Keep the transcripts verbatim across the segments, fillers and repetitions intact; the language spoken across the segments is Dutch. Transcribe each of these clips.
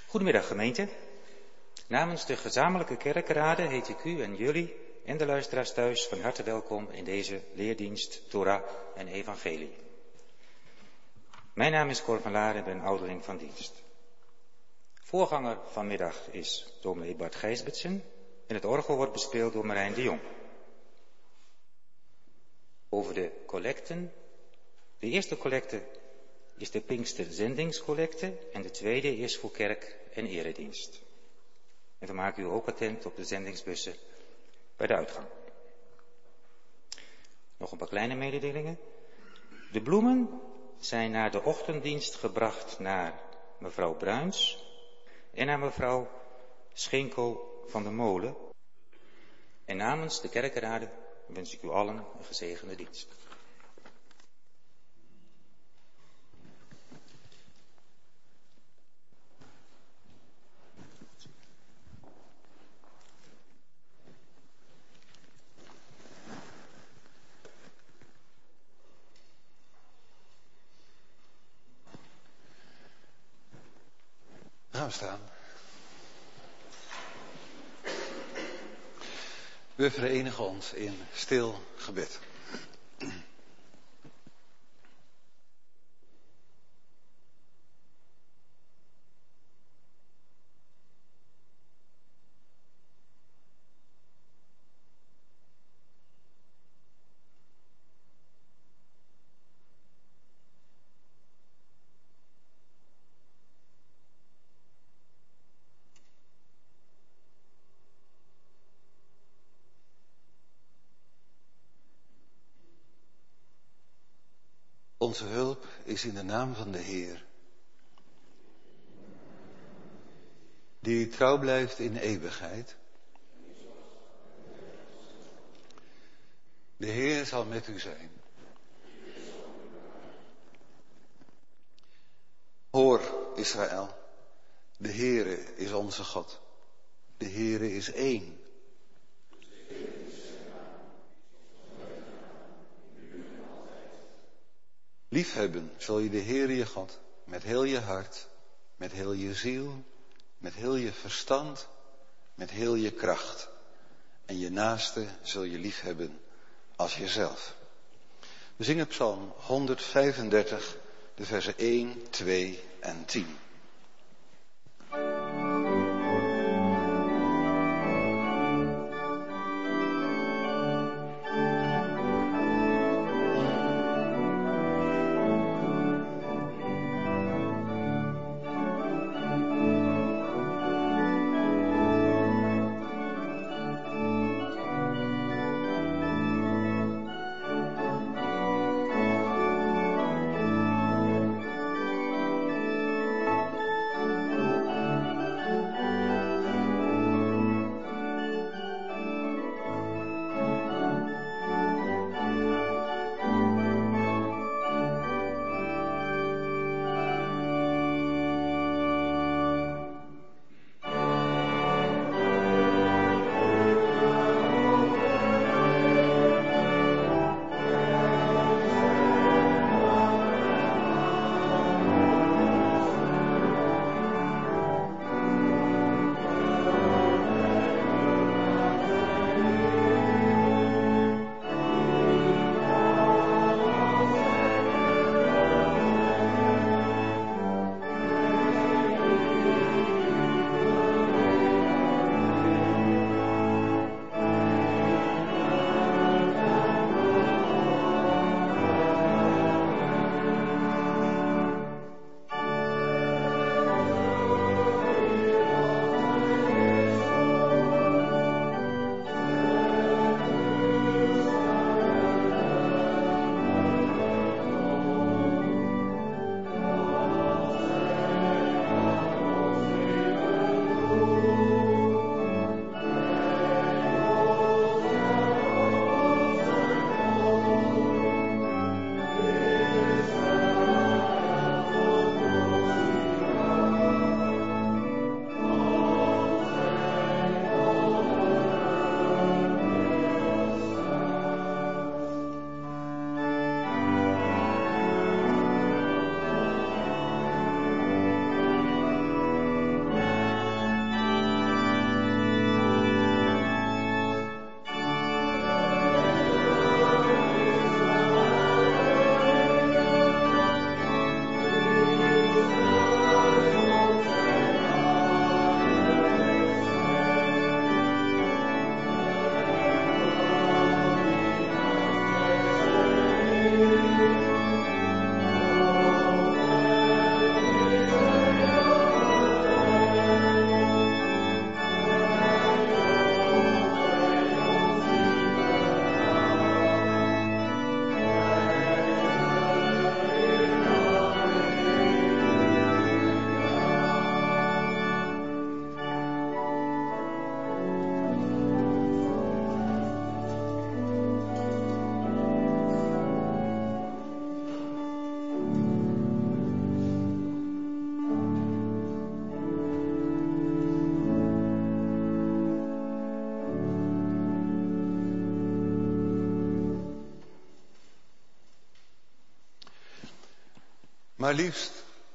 Goedemiddag gemeente. Namens de gezamenlijke kerkenraden heet ik u en jullie en de luisteraars thuis van harte welkom in deze leerdienst Torah en Evangelie. Mijn naam is Cor van Laar en ben ouderling van dienst. Voorganger vanmiddag is dominee Bart Gijsbertsen en het orgel wordt bespeeld door Marijn de Jong. Over de collecten. De eerste collecte is de Pinkster Zendingscollecte en de tweede is voor kerk en eredienst. En we maken u ook attent op de zendingsbussen bij de uitgang. Nog een paar kleine mededelingen. De bloemen zijn na de ochtenddienst gebracht naar mevrouw Bruins en naar mevrouw Schenko van der Molen. En namens de kerkenraden wens ik u allen een gezegende dienst. Gaan we staan. We verenigen ons in stil gebed. Onze hulp is in de naam van de Heer, die trouw blijft in eeuwigheid. De Heer zal met u zijn. Hoor, Israël, de Heere is onze God. De Heere is één. Liefhebben zul je de Heere je God met heel je hart, met heel je ziel, met heel je verstand, met heel je kracht. En je naaste zul je liefhebben als jezelf. We zingen Psalm honderdvijfendertig, de versen één, twee en tien. Maar liefst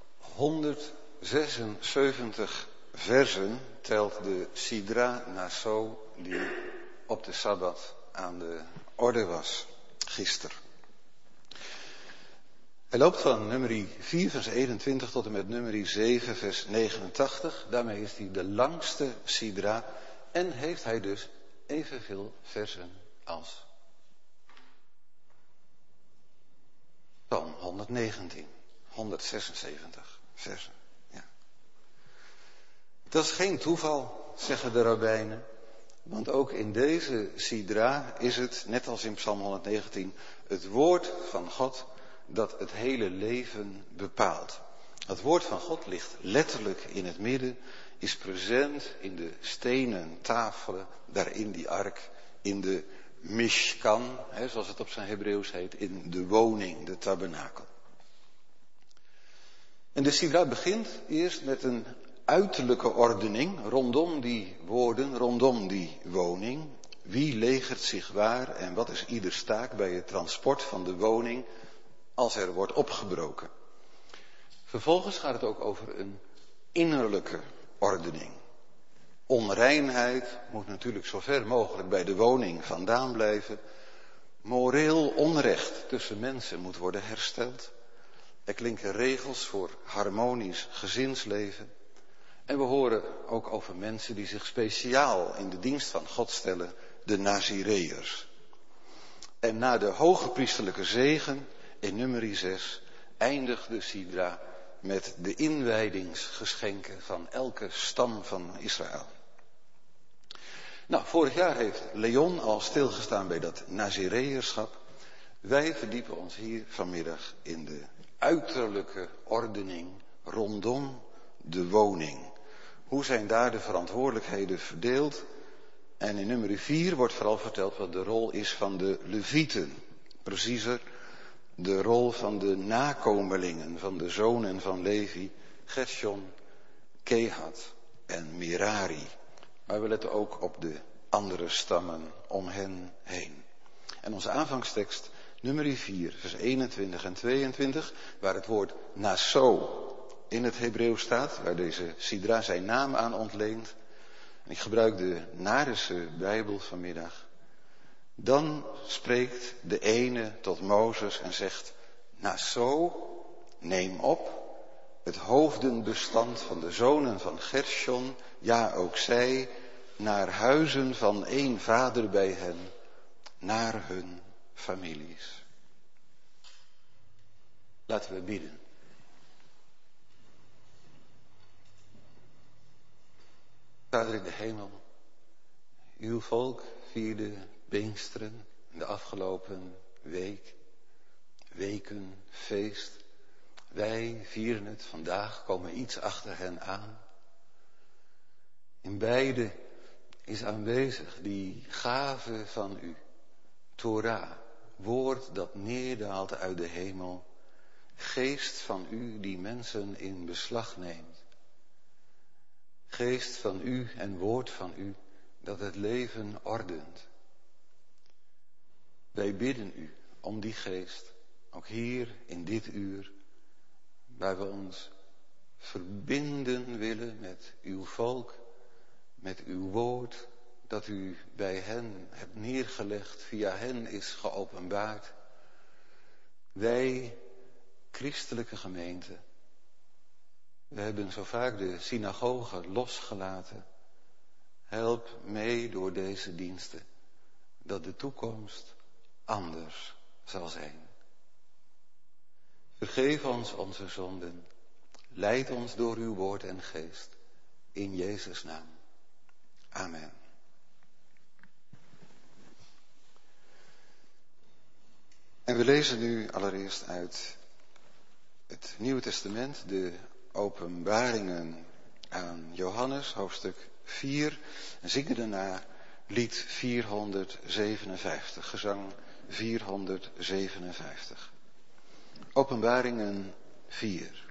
honderdzesenzeventig versen telt de Sidra Naso die op de Sabbat aan de orde was gisteren. Hij loopt van nummer vier vers eenentwintig tot en met nummer zeven vers negenentachtig. Daarmee is hij de langste Sidra en heeft hij dus evenveel versen als Psalm honderdzegentien. honderdzesenzeventig versen. Ja. Dat is geen toeval, zeggen de rabbijnen. Want ook in deze Sidra is het, net als in Psalm honderdzegentien, het woord van God dat het hele leven bepaalt. Het woord van God ligt letterlijk in het midden, is present in de stenen tafelen, daar in die ark, in de Mishkan, hè, zoals het op zijn Hebreeuws heet, in de woning, de tabernakel. En de Sidra begint eerst met een uiterlijke ordening rondom die woorden, rondom die woning. Wie legert zich waar en wat is ieders taak bij het transport van de woning als er wordt opgebroken. Vervolgens gaat het ook over een innerlijke ordening. Onreinheid moet natuurlijk zo ver mogelijk bij de woning vandaan blijven. Moreel onrecht tussen mensen moet worden hersteld. Er klinken regels voor harmonisch gezinsleven. En we horen ook over mensen die zich speciaal in de dienst van God stellen, de Nazireërs. En na de hoge priesterlijke zegen in nummer zes eindigt de Sidra met de inwijdingsgeschenken van elke stam van Israël. Nou, vorig jaar heeft Leon al stilgestaan bij dat Nazireërschap. Wij verdiepen ons hier vanmiddag in de uiterlijke ordening rondom de woning. Hoe zijn daar de verantwoordelijkheden verdeeld? En in nummer vier wordt vooral verteld wat de rol is van de Levieten. Preciezer, de rol van de nakomelingen van de zonen van Levi, Gershon, Kehat en Merari. Maar we letten ook op de andere stammen om hen heen. En onze aanvangstekst, nummer vier, vers eenentwintig en tweeëntwintig, waar het woord naso in het Hebreeuws staat, waar deze Sidra zijn naam aan ontleent. En ik gebruik de Naardense Bijbel vanmiddag. Dan spreekt de ene tot Mozes en zegt, naso, neem op het hoofdenbestand van de zonen van Gershon, ja ook zij, naar huizen van één vader bij hen, naar hun families. Laten we bidden. Vader in de hemel, uw volk vierde Pinksteren in de afgelopen week, weken, feest. Wij vieren het vandaag, komen iets achter hen aan. In beide is aanwezig die gave van u, Torah, woord dat neerdaalt uit de hemel, geest van u die mensen in beslag neemt. Geest van u en woord van u dat het leven ordent. Wij bidden u om die geest, ook hier in dit uur, waar we ons verbinden willen met uw volk, met uw woord, dat u bij hen hebt neergelegd, via hen is geopenbaard. Wij, christelijke gemeente, we hebben zo vaak de synagoge losgelaten. Help mee door deze diensten, dat de toekomst anders zal zijn. Vergeef ons onze zonden. Leid ons door uw woord en geest. In Jezus' naam. Amen. En we lezen nu allereerst uit het Nieuwe Testament, de openbaringen aan Johannes, hoofdstuk vier. En zingen daarna lied vierhonderdzevenenvijftig, gezang vierhonderdzevenenvijftig. Openbaringen vier.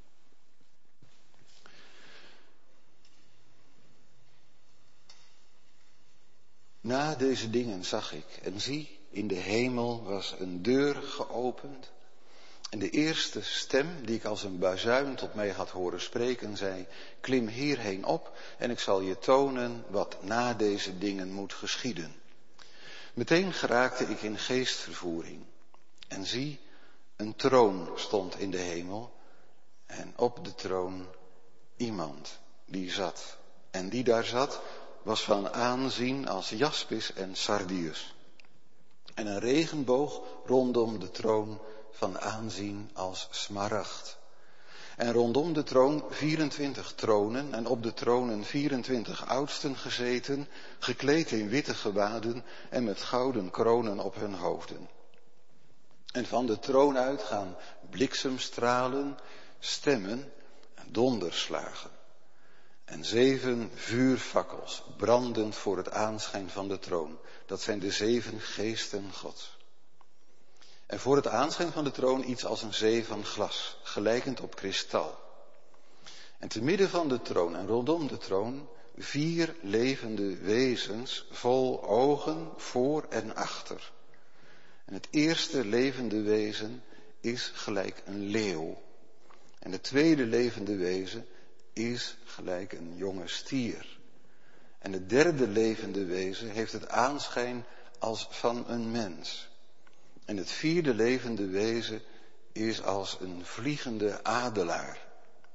Na deze dingen zag ik, en zie, in de hemel was een deur geopend. En de eerste stem die ik als een bazuin tot mij had horen spreken, zei: klim hierheen op en ik zal je tonen wat na deze dingen moet geschieden. Meteen geraakte ik in geestvervoering. En zie, een troon stond in de hemel en op de troon iemand die zat. En die daar zat was van aanzien als jaspis en sardius. En een regenboog rondom de troon van aanzien als smaragd. En rondom de troon vierentwintig tronen en op de tronen vierentwintig oudsten gezeten, gekleed in witte gewaden en met gouden kronen op hun hoofden. En van de troon uit gaan bliksemstralen, stemmen en donderslagen. En zeven vuurfakkels, brandend voor het aanschijn van de troon. Dat zijn de zeven geesten Gods. En voor het aanschijn van de troon iets als een zee van glas, gelijkend op kristal. En te midden van de troon en rondom de troon vier levende wezens vol ogen voor en achter. En het eerste levende wezen is gelijk een leeuw. En het tweede levende wezen is gelijk een jonge stier. En het derde levende wezen heeft het aanschijn als van een mens. En het vierde levende wezen is als een vliegende adelaar.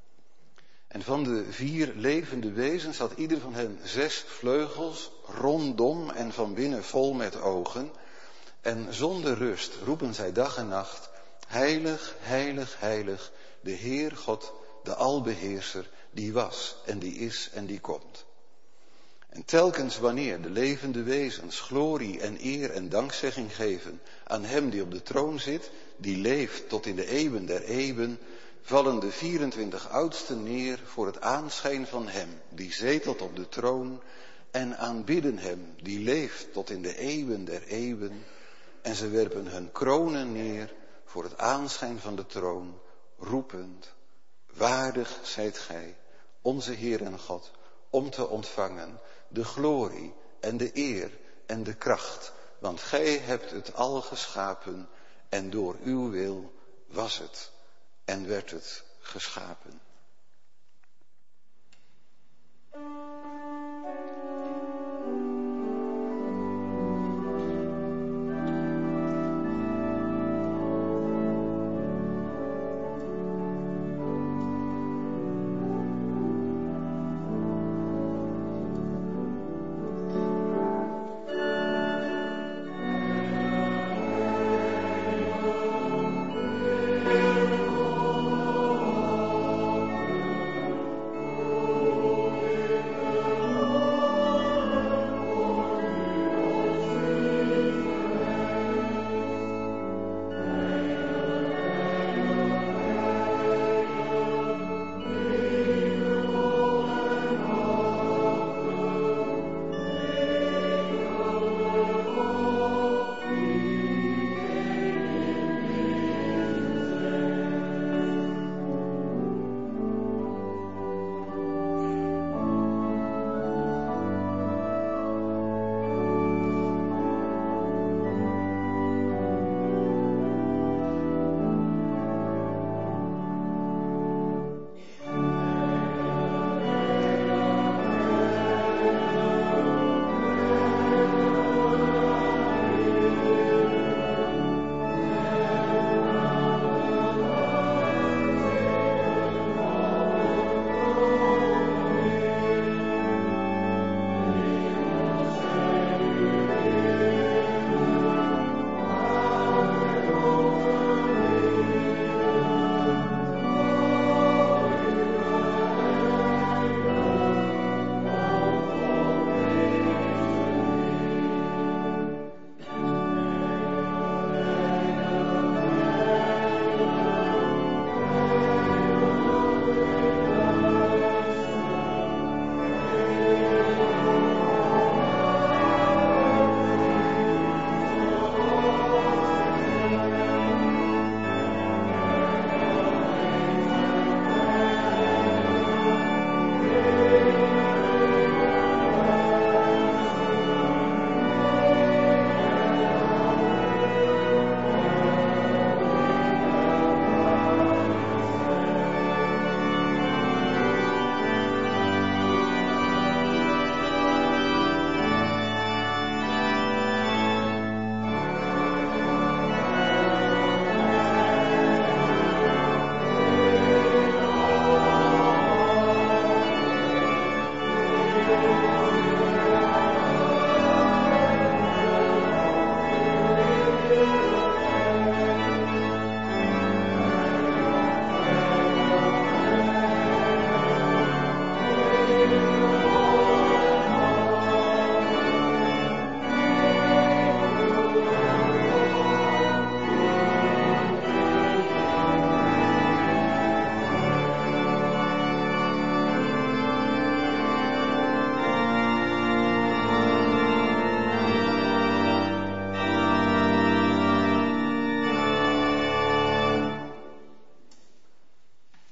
En van de vier levende wezens had ieder van hen zes vleugels, rondom en van binnen vol met ogen. En zonder rust roepen zij dag en nacht: heilig, heilig, heilig, de Heer God, de Albeheerser, die was en die is en die komt. En telkens wanneer de levende wezens glorie en eer en dankzegging geven aan hem die op de troon zit, die leeft tot in de eeuwen der eeuwen, vallen de vierentwintig oudsten neer voor het aanschijn van hem die zetelt op de troon en aanbidden hem die leeft tot in de eeuwen der eeuwen. En ze werpen hun kronen neer voor het aanschijn van de troon, roepend: waardig zijt gij, onze Heer en God, om te ontvangen de glorie en de eer en de kracht, want gij hebt het al geschapen en door uw wil was het en werd het geschapen.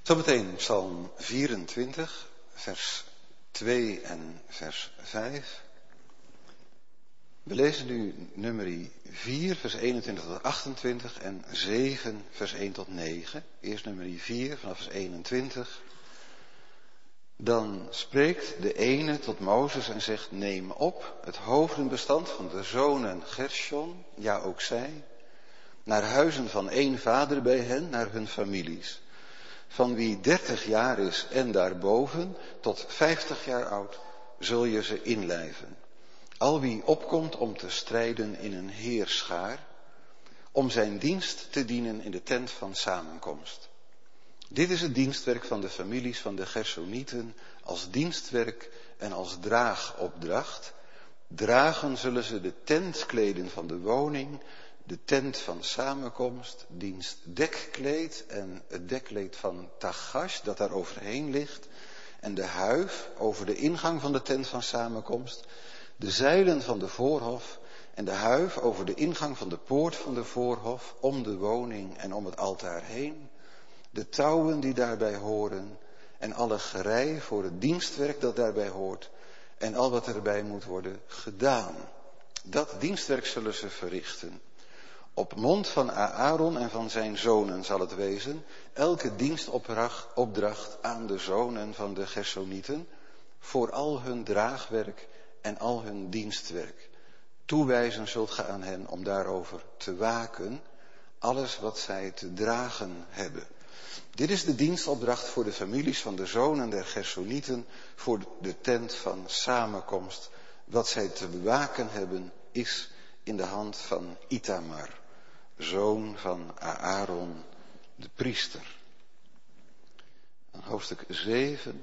Zometeen Psalm vierentwintig, vers twee en vers vijf. We lezen nu nummer vier, vers eenentwintig tot achtentwintig en zeven, vers één tot negen. Eerst nummer vier, vanaf vers eenentwintig. Dan spreekt de ene tot Mozes en zegt, neem op het hoofdenbestand van de zonen Gershon, ja ook zij, naar huizen van één vader bij hen, naar hun families. Van wie dertig jaar is en daarboven, tot vijftig jaar oud, zul je ze inlijven. Al wie opkomt om te strijden in een heerschaar, om zijn dienst te dienen in de tent van samenkomst. Dit is het dienstwerk van de families van de Gersonieten, als dienstwerk en als draagopdracht. Dragen zullen ze de tentkleden van de woning, de tent van samenkomst, diens dekkleed en het dekkleed van tagash dat daar overheen ligt, en de huif over de ingang van de tent van samenkomst, de zeilen van de voorhof en de huif over de ingang van de poort van de voorhof, om de woning en om het altaar heen, de touwen die daarbij horen en alle gerei voor het dienstwerk dat daarbij hoort en al wat erbij moet worden gedaan. Dat dienstwerk zullen ze verrichten. Op mond van Aaron en van zijn zonen zal het wezen, elke dienstopdracht aan de zonen van de Gersonieten, voor al hun draagwerk en al hun dienstwerk. Toewijzen zult ge aan hen om daarover te waken, alles wat zij te dragen hebben. Dit is de dienstopdracht voor de families van de zonen der Gersonieten, voor de tent van samenkomst. Wat zij te bewaken hebben, is in de hand van Itamar, zoon van Aaron, de priester. Dan hoofdstuk zeven.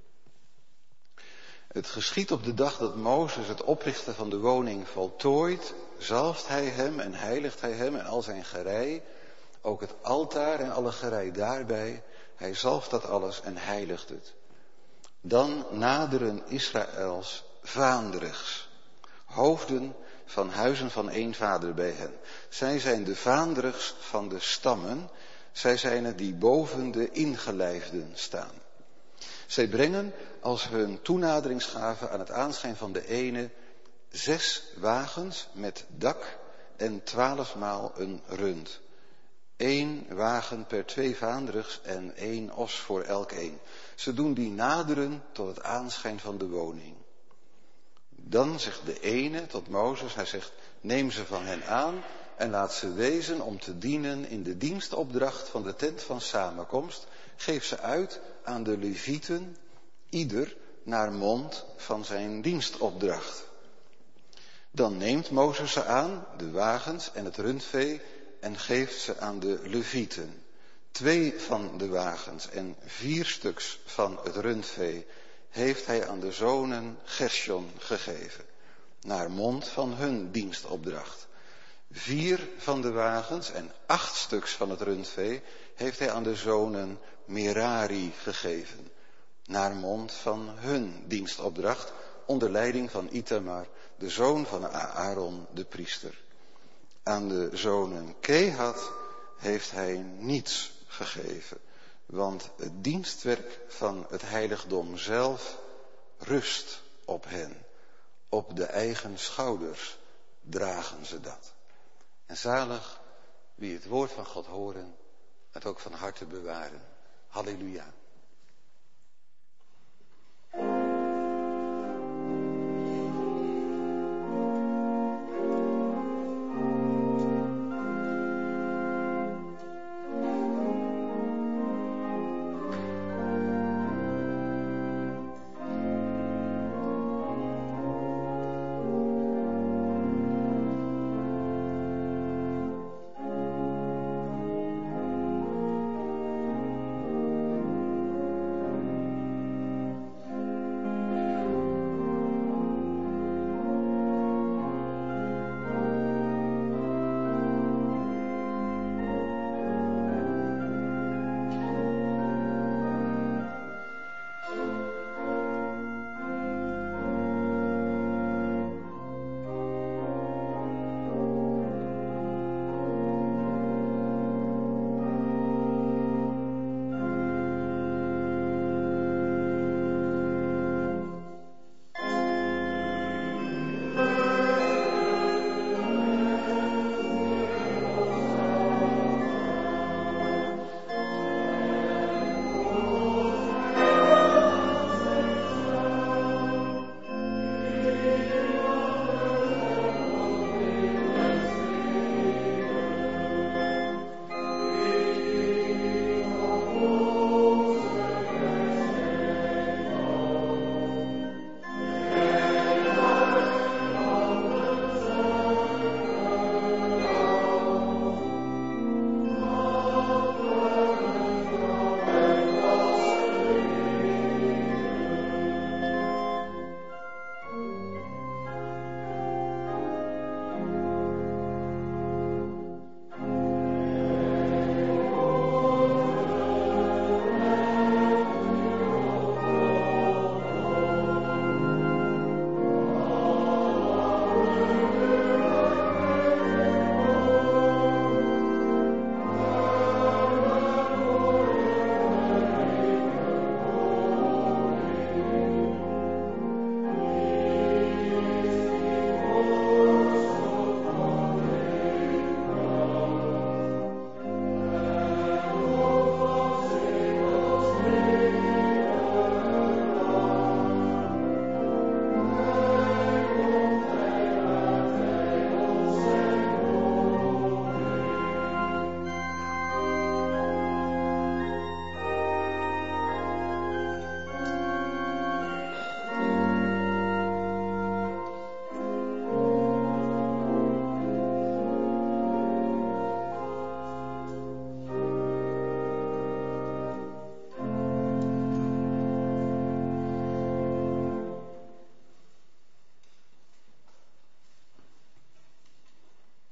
Het geschiedt op de dag dat Mozes het oprichten van de woning voltooit, zalft hij hem en heiligt hij hem en al zijn gerei, ook het altaar en alle gerei daarbij. Hij zalft dat alles en heiligt het. Dan naderen Israëls vaandrigs, hoofden van huizen van één vader bij hen. Zij zijn de vaandrigs van de stammen, zij zijn het die boven de ingelijfden staan. Zij brengen als hun toenaderingsgave aan het aanschijn van de ene zes wagens met dak en twaalfmaal een rund. Eén wagen per twee vaandrigs en één os voor elk een. Ze doen die naderen tot het aanschijn van de woning. Dan zegt de ene tot Mozes, hij zegt, neem ze van hen aan en laat ze wezen om te dienen in de dienstopdracht van de tent van samenkomst. Geef ze uit aan de Levieten, ieder naar mond van zijn dienstopdracht. Dan neemt Mozes ze aan, de wagens en het rundvee, en geeft ze aan de Levieten. Twee van de wagens en vier stuks van het rundvee heeft hij aan de zonen Gershon gegeven, naar mond van hun dienstopdracht. Vier van de wagens en acht stuks van het rundvee heeft hij aan de zonen Merari gegeven, naar mond van hun dienstopdracht, onder leiding van Itamar, de zoon van Aaron, de priester. Aan de zonen Kehat heeft hij niets gegeven, want het dienstwerk van het heiligdom zelf rust op hen. Op de eigen schouders dragen ze dat. En zalig wie het woord van God horen, het ook van harte bewaren. Halleluja.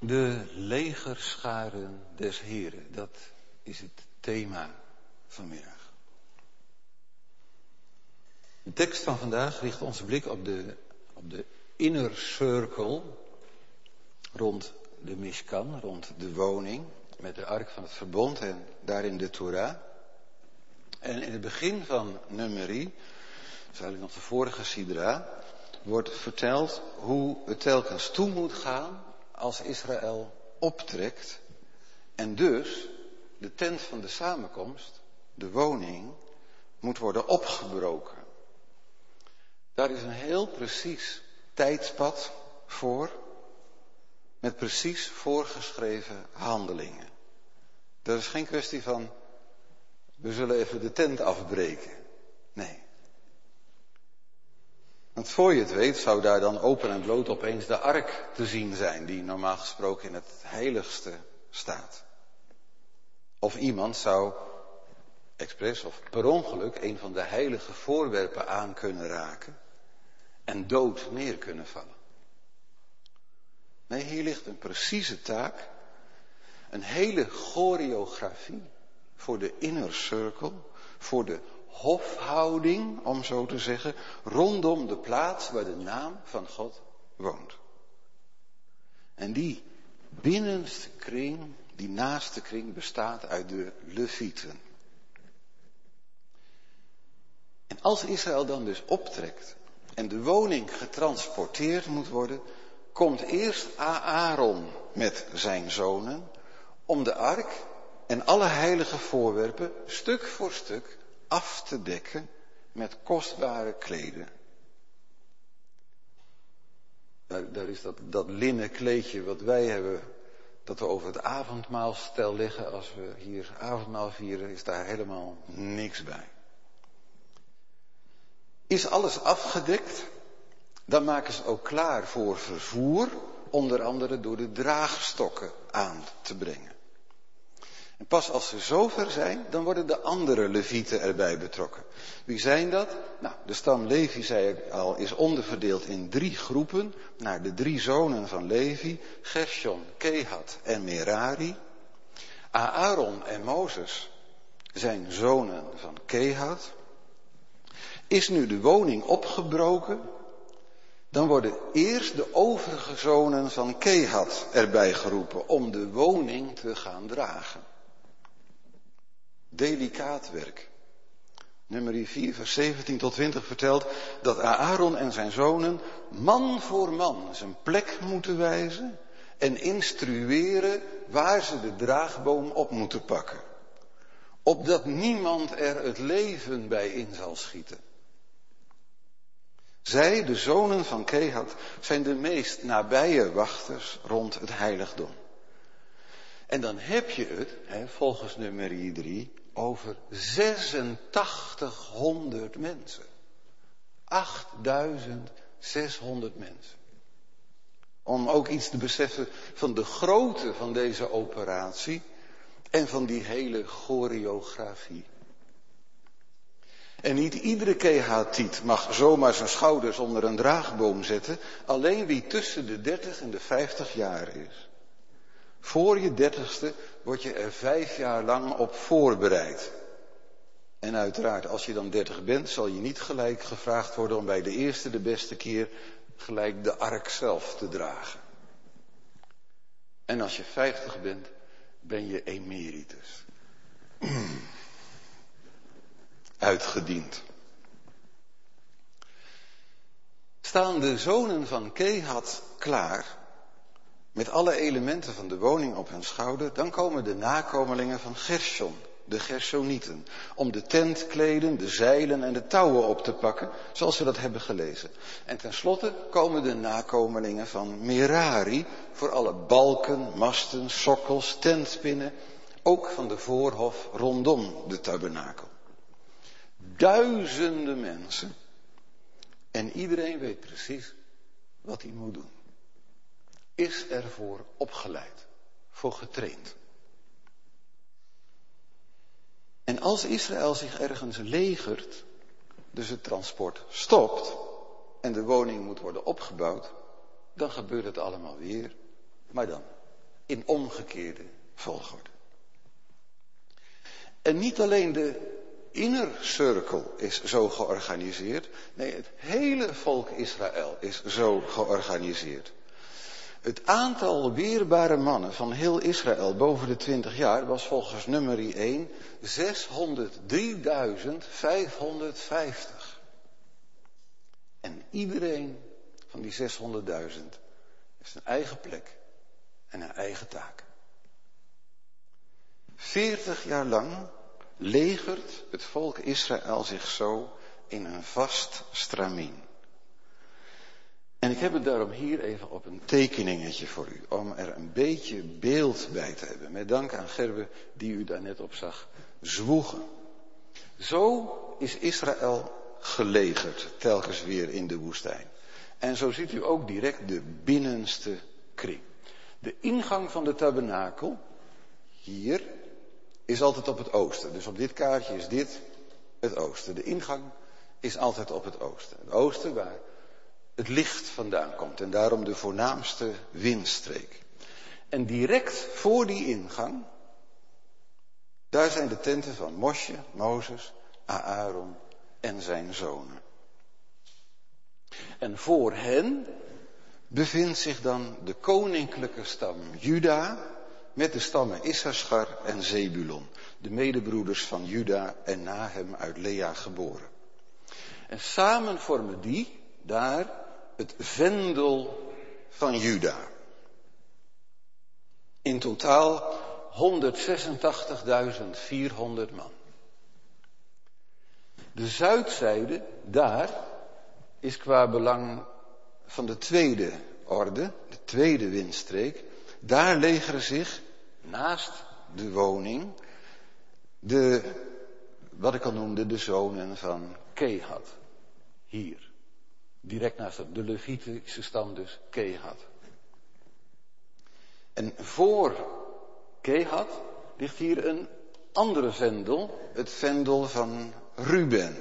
De legerscharen des Heren, dat is het thema vanmiddag. De tekst van vandaag richt onze blik op de, op de inner circle rond de Mishkan, rond de woning, met de ark van het verbond en daarin de Torah. En in het begin van Numeri, dat is eigenlijk nog de vorige Sidra, wordt verteld hoe het telkens toe moet gaan als Israël optrekt en dus de tent van de samenkomst, de woning, moet worden opgebroken. Daar is een heel precies tijdspad voor, met precies voorgeschreven handelingen. Dat is geen kwestie van, we zullen even de tent afbreken. Nee. Want voor je het weet zou daar dan open en bloot opeens de ark te zien zijn, die normaal gesproken in het heiligste staat. Of iemand zou, expres of per ongeluk, een van de heilige voorwerpen aan kunnen raken en dood neer kunnen vallen. Nee, hier ligt een precieze taak, een hele choreografie voor de inner circle, voor de hofhouding, om zo te zeggen, rondom de plaats waar de naam van God woont. En die binnenste kring, die naaste kring, bestaat uit de Levieten. En als Israël dan dus optrekt en de woning getransporteerd moet worden, komt eerst Aaron met zijn zonen om de ark en alle heilige voorwerpen stuk voor stuk af te dekken met kostbare kleden. Daar, daar is dat, dat linnen kleedje wat wij hebben, dat we over het avondmaalstel leggen als we hier avondmaal vieren, is daar helemaal niks bij. Is alles afgedekt, dan maken ze ook klaar voor vervoer, onder andere door de draagstokken aan te brengen. En pas als ze zover zijn, dan worden de andere levieten erbij betrokken. Wie zijn dat? Nou, de stam Levi, zei ik al, is onderverdeeld in drie groepen, naar de drie zonen van Levi, Gershon, Kehat en Merari. Aaron en Mozes zijn zonen van Kehat. Is nu de woning opgebroken, dan worden eerst de overige zonen van Kehat erbij geroepen om de woning te gaan dragen. Delicaat werk. Nummer vier, vers zeventien tot twintig vertelt dat Aaron en zijn zonen man voor man zijn plek moeten wijzen en instrueren waar ze de draagboom op moeten pakken. Opdat niemand er het leven bij in zal schieten. Zij, de zonen van Kehat, zijn de meest nabije wachters rond het heiligdom. En dan heb je het, hè, volgens nummer drie, over zesentachtighonderd mensen. achtduizendzeshonderd mensen. Om ook iets te beseffen van de grootte van deze operatie en van die hele choreografie. En niet iedere Kehatiet mag zomaar zijn schouders onder een draagboom zetten, alleen wie tussen de dertig en de vijftig jaar is. Voor je dertigste word je er vijf jaar lang op voorbereid. En uiteraard, als je dan dertig bent, zal je niet gelijk gevraagd worden om bij de eerste de beste keer gelijk de ark zelf te dragen. En als je vijftig bent, ben je emeritus. Uitgediend. Staan de zonen van Kehat klaar, met alle elementen van de woning op hun schouder, dan komen de nakomelingen van Gershon, de Gershonieten, om de tentkleden, de zeilen en de touwen op te pakken, zoals we dat hebben gelezen. En tenslotte komen de nakomelingen van Merari, voor alle balken, masten, sokkels, tentspinnen, ook van de voorhof rondom de tabernakel. Duizenden mensen. En iedereen weet precies wat hij moet doen. Is ervoor opgeleid. Voor getraind. En als Israël zich ergens legert, dus het transport stopt en de woning moet worden opgebouwd, dan gebeurt het allemaal weer, maar dan in omgekeerde volgorde. En niet alleen de inner circle is zo georganiseerd. Nee, het hele volk Israël is zo georganiseerd. Het aantal weerbare mannen van heel Israël boven de twintig jaar was volgens nummer één zeshonderddrieduizend vijfhonderdvijftig. En iedereen van die zeshonderdduizend heeft een eigen plek en een eigen taak. Veertig jaar lang legert het volk Israël zich zo in een vast stramien. En ik heb het daarom hier even op een tekeningetje voor u, om er een beetje beeld bij te hebben. Met dank aan Gerbe, die u daar net op zag zwoegen. Zo is Israël gelegerd, telkens weer in de woestijn. En zo ziet u ook direct de binnenste kring. De ingang van de tabernakel, hier, is altijd op het oosten. Dus op dit kaartje is dit het oosten. De ingang is altijd op het oosten. Het oosten waar het licht vandaan komt. En daarom de voornaamste windstreek. En direct voor die ingang, daar zijn de tenten van Mosje, Mozes, Aaron en zijn zonen. En voor hen bevindt zich dan de koninklijke stam Juda met de stammen Issachar en Zebulon, de medebroeders van Juda en na hem uit Lea geboren. En samen vormen die daar het vendel van Juda. In totaal honderdzesentachtigduizend vierhonderd man. De zuidzijde, daar, is qua belang van de tweede orde, de tweede windstreek. Daar legeren zich, naast de woning, de, wat ik al noemde, de zonen van Kehat. Hier. Direct naast de Levitische stam dus, Kehat. En voor Kehat ligt hier een andere vendel, het vendel van Ruben.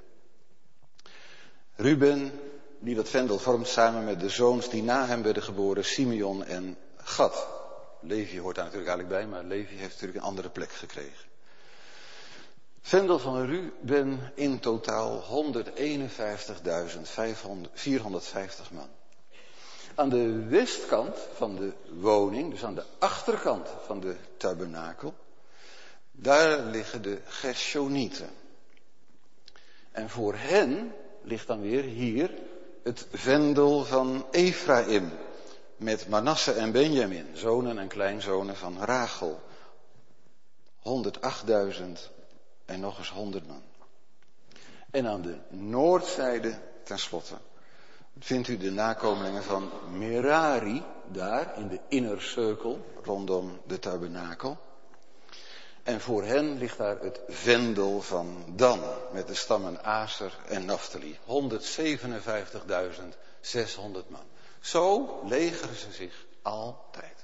Ruben, die dat vendel vormt samen met de zoons die na hem werden geboren, Simeon en Gad. Levi hoort daar natuurlijk eigenlijk bij, maar Levi heeft natuurlijk een andere plek gekregen. Vendel van Ruben in totaal honderdeenenvijftigduizend vierhonderdvijftig man. Aan de westkant van de woning, dus aan de achterkant van de tabernakel, daar liggen de Gershonieten. En voor hen ligt dan weer hier het vendel van Efraïm, met Manasse en Benjamin, zonen en kleinzonen van Rachel. honderdachtduizend en nog eens honderd man. En aan de noordzijde, tenslotte, vindt u de nakomelingen van Merari, daar in de inner circle, rondom de tabernakel. En voor hen ligt daar het vendel van Dan, met de stammen Aser en Naphtali. honderdzevenenvijftigduizend zeshonderd man. Zo legeren ze zich altijd.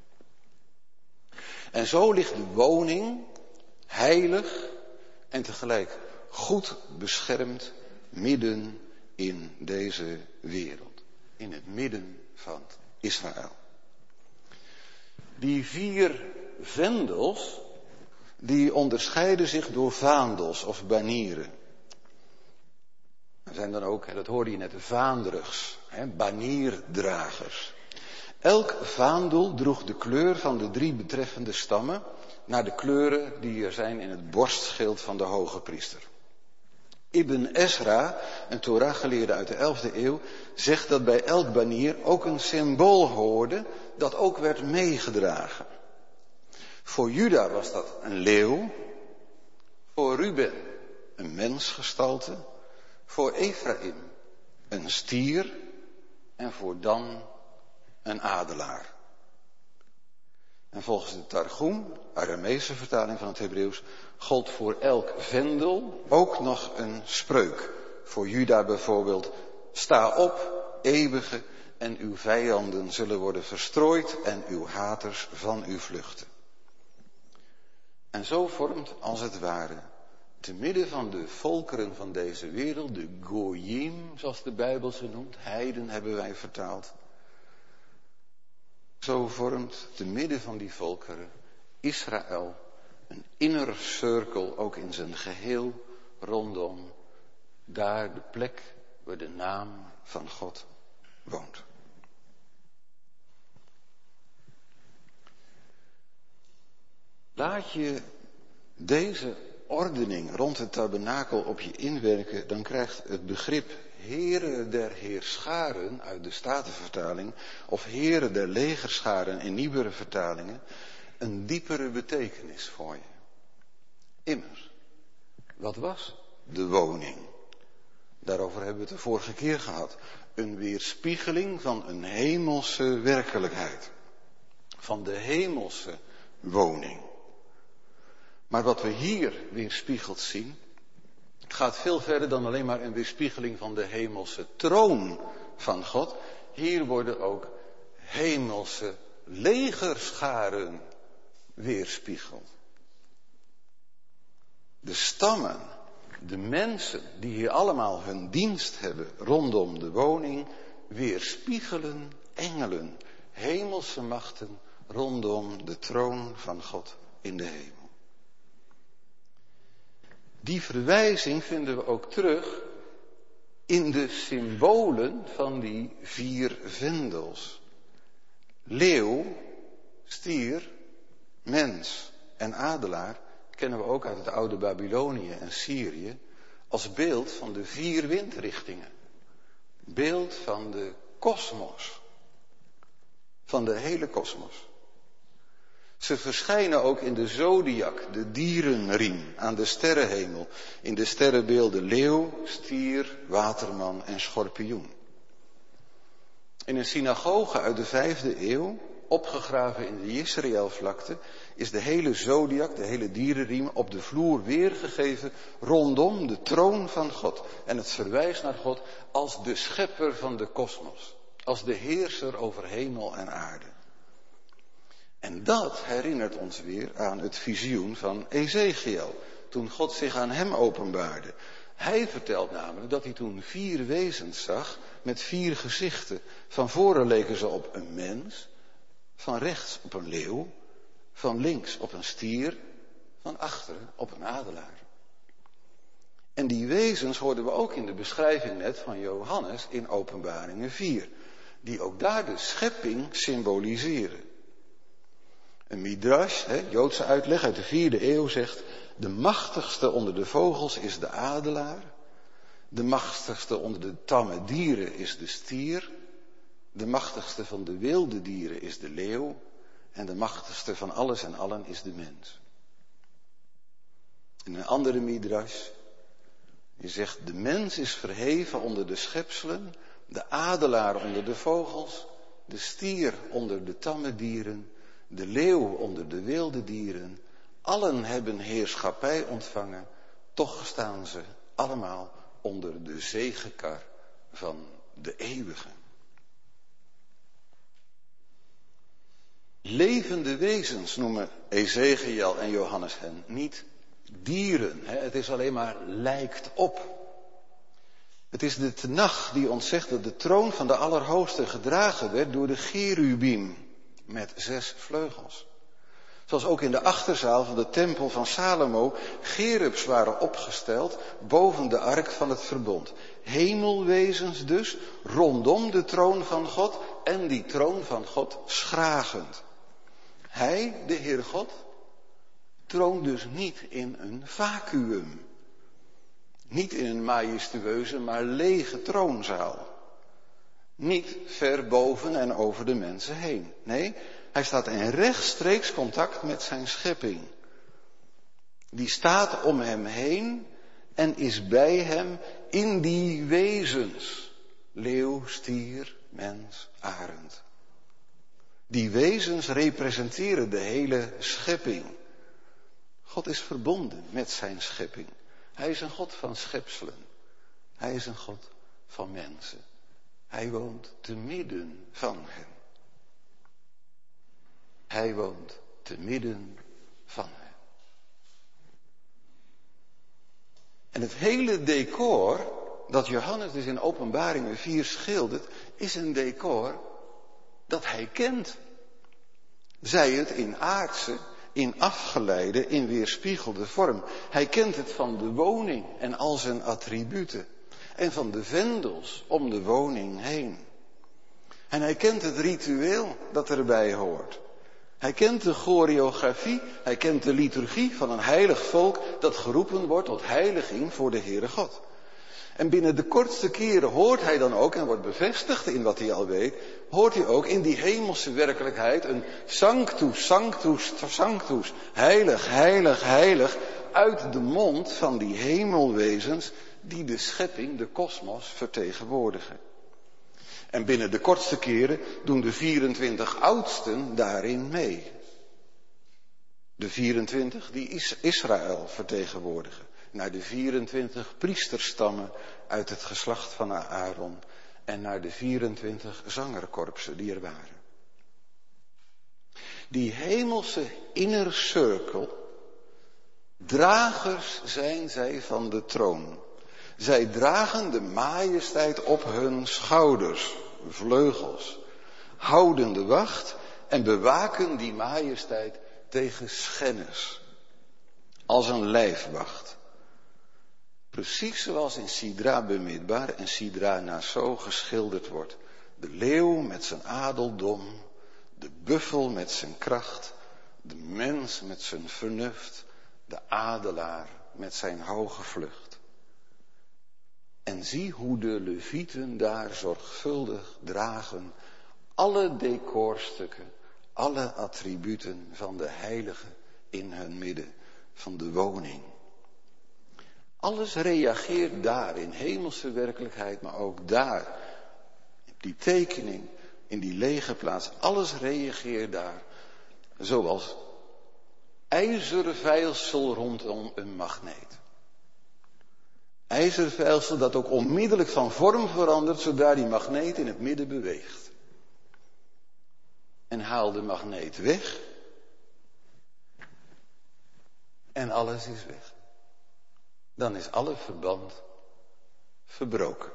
En zo ligt de woning heilig en tegelijk goed beschermd midden in deze wereld. In het midden van Israël. Die vier vendels, die onderscheiden zich door vaandels of banieren. Er zijn dan ook, dat hoorde je net, vaandrigs, hè, banierdragers. Elk vaandel droeg de kleur van de drie betreffende stammen naar de kleuren die er zijn in het borstschild van de hoge priester. Ibn Ezra, een Torah-geleerde uit de elfde eeuw, zegt dat bij elk banier ook een symbool hoorde dat ook werd meegedragen. Voor Juda was dat een leeuw, voor Ruben een mensgestalte, voor Efraïm een stier en voor Dan een adelaar. En volgens de Targum, Arameese vertaling van het Hebreeuws, gold voor elk vendel ook nog een spreuk. Voor Juda bijvoorbeeld, sta op, eeuwige, en uw vijanden zullen worden verstrooid en uw haters van u vluchten. En zo vormt, als het ware, te midden van de volkeren van deze wereld, de Goyim, zoals de Bijbel ze noemt, heiden hebben wij vertaald, Zo vormt te midden van die volkeren Israël een inner circle, ook in zijn geheel, rondom daar de plek waar de naam van God woont. Laat je deze ordening rond het tabernakel op je inwerken, dan krijgt het begrip Heren der Heerscharen uit de Statenvertaling of Heren der Legerscharen in nieuwere vertalingen een diepere betekenis voor je. Immers, wat was de woning? Daarover hebben we het de vorige keer gehad. Een weerspiegeling van een hemelse werkelijkheid. Van de hemelse woning. Maar wat we hier weerspiegeld zien, gaat veel verder dan alleen maar een weerspiegeling van de hemelse troon van God. Hier worden ook hemelse legerscharen weerspiegeld. De stammen, de mensen die hier allemaal hun dienst hebben rondom de woning, weerspiegelen engelen, hemelse machten rondom de troon van God in de hemel. Die verwijzing vinden we ook terug in de symbolen van die vier vendels. Leeuw, stier, mens en adelaar kennen we ook uit het oude Babylonië en Syrië als beeld van de vier windrichtingen. Beeld van de kosmos. Van de hele kosmos. Ze verschijnen ook in de zodiac, de dierenriem, aan de sterrenhemel. In de sterrenbeelden leeuw, stier, waterman en schorpioen. In een synagoge uit de vijfde eeuw, opgegraven in de Jezreelvlakte, is de hele zodiac, de hele dierenriem, op de vloer weergegeven rondom de troon van God. En het verwijst naar God als de schepper van de kosmos. Als de heerser over hemel en aarde. En dat herinnert ons weer aan het visioen van Ezechiel, toen God zich aan hem openbaarde. Hij vertelt namelijk dat hij toen vier wezens zag met vier gezichten. Van voren leken ze op een mens, van rechts op een leeuw, van links op een stier, van achteren op een adelaar. En die wezens hoorden we ook in de beschrijving net van Johannes in Openbaringen vier, die ook daar de schepping symboliseren. Een midrash, hè, Joodse uitleg uit de vierde eeuw zegt, de machtigste onder de vogels is de adelaar, de machtigste onder de tamme dieren is de stier, de machtigste van de wilde dieren is de leeuw en de machtigste van alles en allen is de mens. In een andere midrash, je zegt, de mens is verheven onder de schepselen, de adelaar onder de vogels, de stier onder de tamme dieren, de leeuw onder de wilde dieren, allen hebben heerschappij ontvangen, toch staan ze allemaal onder de zegekar van de eeuwige. Levende wezens noemen Ezechiel en Johannes hen, niet dieren. Hè? Het is alleen maar lijkt op. Het is de Tenach die ons zegt dat de troon van de Allerhoogste gedragen werd door de cherubim. Met zes vleugels. Zoals ook in de achterzaal van de tempel van Salomo cherubs waren opgesteld boven de ark van het verbond. Hemelwezens dus, rondom de troon van God en die troon van God schragend. Hij, de Heer God, troont dus niet in een vacuüm. Niet in een majestueuze, maar lege troonzaal. Niet ver boven en over de mensen heen. Nee, hij staat in rechtstreeks contact met zijn schepping. Die staat om hem heen en is bij hem in die wezens. Leeuw, stier, mens, arend. Die wezens representeren de hele schepping. God is verbonden met zijn schepping. Hij is een God van schepselen. Hij is een God van mensen. Hij woont te midden van hen. Hij woont te midden van hen. En het hele decor dat Johannes dus in Openbaringen vier schildert, is een decor dat hij kent. zij het in aardse, in afgeleide, in weerspiegelde vorm. Hij kent het van de woning en al zijn attributen. En van de vendels om de woning heen. En hij kent het ritueel dat erbij hoort. Hij kent de choreografie, hij kent de liturgie van een heilig volk dat geroepen wordt tot heiliging voor de Heere God. En binnen de kortste keren hoort hij dan ook, en wordt bevestigd in wat hij al weet, hoort hij ook in die hemelse werkelijkheid een sanctus, sanctus, sanctus, heilig, heilig, heilig, uit de mond van die hemelwezens die de schepping, de kosmos, vertegenwoordigen. En binnen de kortste keren doen de vierentwintig oudsten daarin mee. De vierentwintig die Israël vertegenwoordigen. Naar de vierentwintig priesterstammen uit het geslacht van Aaron. En naar de vierentwintig zangerkorpsen die er waren. Die hemelse inner cirkel, dragers zijn zij van de troon. Zij dragen de majesteit op hun schouders, vleugels, houden de wacht en bewaken die majesteit tegen schennis. Als een lijfwacht. Precies zoals in Sidra Bemidbar en Sidra Naso geschilderd wordt. De leeuw met zijn adeldom, de buffel met zijn kracht, de mens met zijn vernuft, de adelaar met zijn hoge vlucht. En zie hoe de levieten daar zorgvuldig dragen alle decorstukken, alle attributen van de heilige in hun midden, van de woning. Alles reageert daar in hemelse werkelijkheid, maar ook daar, in die tekening, in die lege plaats, alles reageert daar zoals ijzervijlsel rondom een magneet. IJzervijlsel dat ook onmiddellijk van vorm verandert, zodra die magneet in het midden beweegt. En haal de magneet weg. En alles is weg. Dan is alle verband verbroken.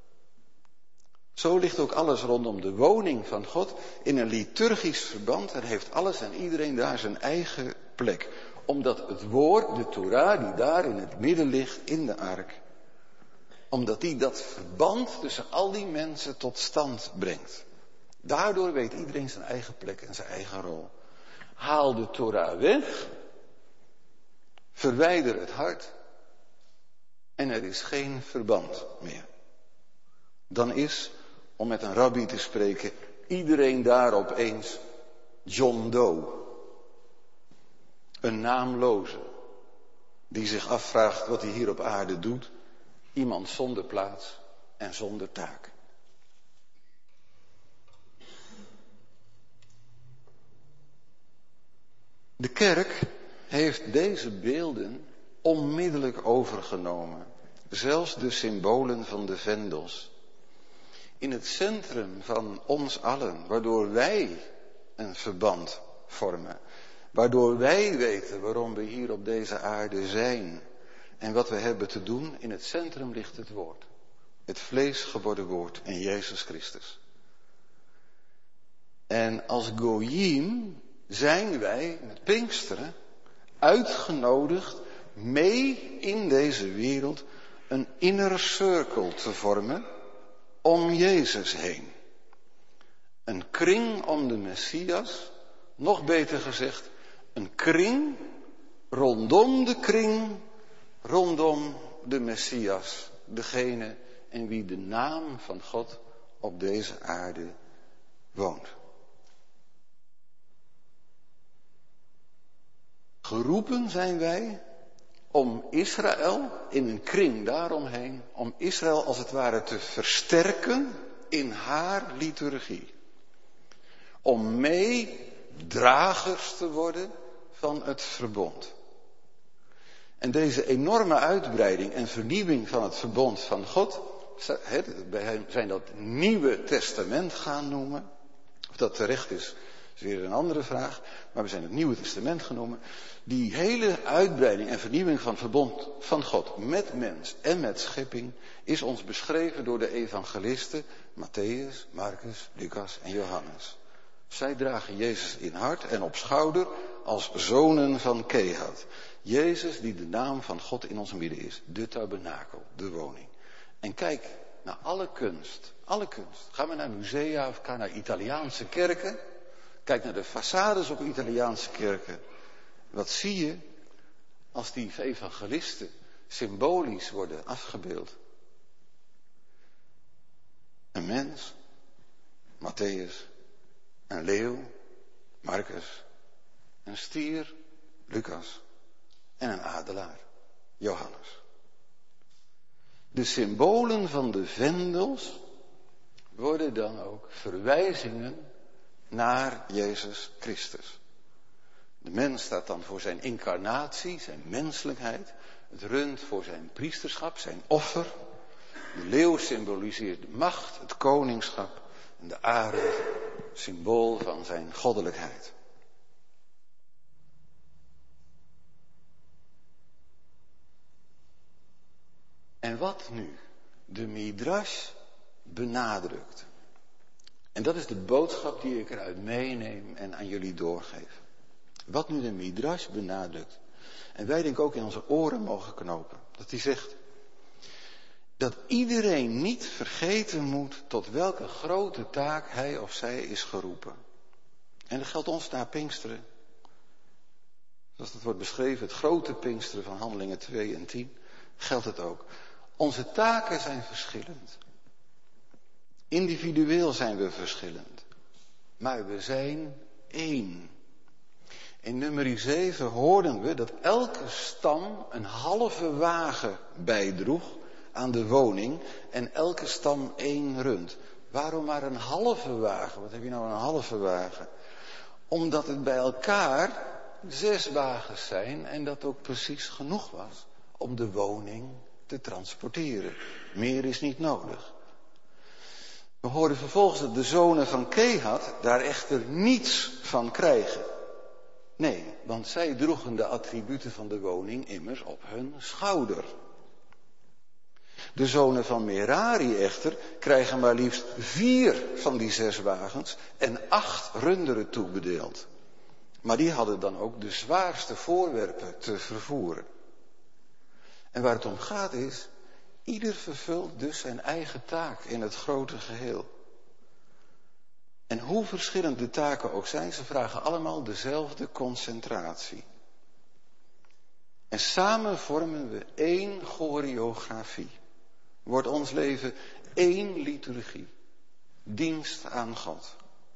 Zo ligt ook alles rondom de woning van God in een liturgisch verband. En heeft alles en iedereen daar zijn eigen plek. Omdat het woord, de Torah, die daar in het midden ligt, in de ark. Omdat die dat verband tussen al die mensen tot stand brengt. Daardoor weet iedereen zijn eigen plek en zijn eigen rol. Haal de Torah weg. Verwijder het hart. En er is geen verband meer. Dan is, om met een rabbi te spreken, iedereen daar opeens John Doe. Een naamloze. Die zich afvraagt wat hij hier op aarde doet. Iemand zonder plaats en zonder taak. De kerk heeft deze beelden onmiddellijk overgenomen. Zelfs de symbolen van de vendels. In het centrum van ons allen, waardoor wij een verband vormen. Waardoor wij weten waarom we hier op deze aarde zijn. En wat we hebben te doen, in het centrum ligt het woord. Het vlees geworden woord en Jezus Christus. En als Goyim zijn wij met Pinksteren uitgenodigd mee in deze wereld een inner circle te vormen om Jezus heen. Een kring om de Messias, nog beter gezegd, een kring rondom de kring, rondom de Messias, degene in wie de naam van God op deze aarde woont. Geroepen zijn wij om Israël in een kring daaromheen, om Israël als het ware te versterken in haar liturgie. Om meedragers te worden van het verbond. En deze enorme uitbreiding en vernieuwing van het verbond van God, wij zijn dat Nieuwe Testament gaan noemen. Of dat terecht is, is weer een andere vraag. Maar we zijn het Nieuwe Testament genoemd. Die hele uitbreiding en vernieuwing van het verbond van God met mens en met schepping is ons beschreven door de evangelisten Matthäus, Marcus, Lucas en Johannes. Zij dragen Jezus in hart en op schouder als zonen van Kehat. Jezus die de naam van God in ons midden is. De tabernakel, de woning. En kijk naar alle kunst, alle kunst. Ga maar naar musea of ga naar Italiaanse kerken. Kijk naar de façades op Italiaanse kerken. Wat zie je als die evangelisten symbolisch worden afgebeeld? Een mens, Matthäus, een leeuw, Marcus, een stier, Lucas en een adelaar, Johannes. De symbolen van de vendels worden dan ook verwijzingen naar Jezus Christus. De mens staat dan voor zijn incarnatie, zijn menselijkheid. Het rund voor zijn priesterschap, zijn offer. De leeuw symboliseert de macht, het koningschap. En de arend, symbool van zijn goddelijkheid. En wat nu de Midrash benadrukt. En dat is de boodschap die ik eruit meeneem en aan jullie doorgeef. Wat nu de Midrash benadrukt. En wij denk ook in onze oren mogen knopen. Dat hij zegt dat iedereen niet vergeten moet tot welke grote taak hij of zij is geroepen. En dat geldt ons na Pinksteren. Zoals dat wordt beschreven, het grote Pinksteren van Handelingen twee en tien, geldt het ook. Onze taken zijn verschillend. Individueel zijn we verschillend. Maar we zijn één. In nummer zeven hoorden we dat elke stam een halve wagen bijdroeg aan de woning en elke stam één rund. Waarom maar een halve wagen? Wat heb je nou een halve wagen? Omdat het bij elkaar zes wagens zijn en dat ook precies genoeg was om de woning te transporteren. Meer is niet nodig. We hoorden vervolgens dat de zonen van Kehat daar echter niets van krijgen. Nee, want zij droegen de attributen van de woning immers op hun schouder. De zonen van Merari echter krijgen maar liefst vier van die zes wagens en acht runderen toebedeeld. Maar die hadden dan ook de zwaarste voorwerpen te vervoeren. En waar het om gaat is, ieder vervult dus zijn eigen taak in het grote geheel. En hoe verschillend de taken ook zijn, ze vragen allemaal dezelfde concentratie. En samen vormen we één choreografie. Wordt ons leven één liturgie. Dienst aan God.